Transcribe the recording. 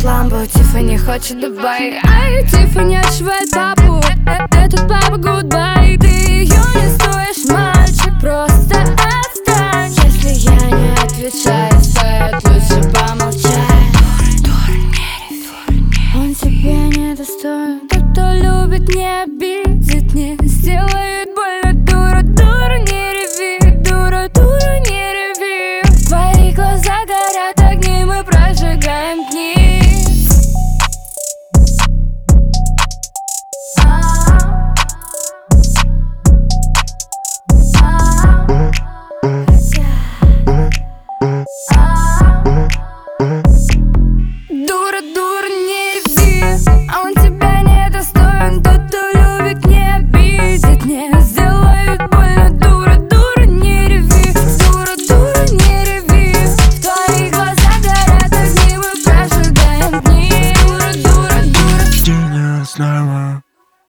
ламбу, Тиффани хочет Дубай. Ай, Тиффани отшивает папу, этот папа гудбай. Ты ее не стоишь, мальчик, просто отстань. Если я не отвечаю, стоит лучше помолчать. Он тебе не достоин. Тот, кто любит, не обидит, не сделает больно. Дура, дура, не реви, дура, дура, не реви. Твои глаза горят огни, мы прожигаем дни. Дура, дура.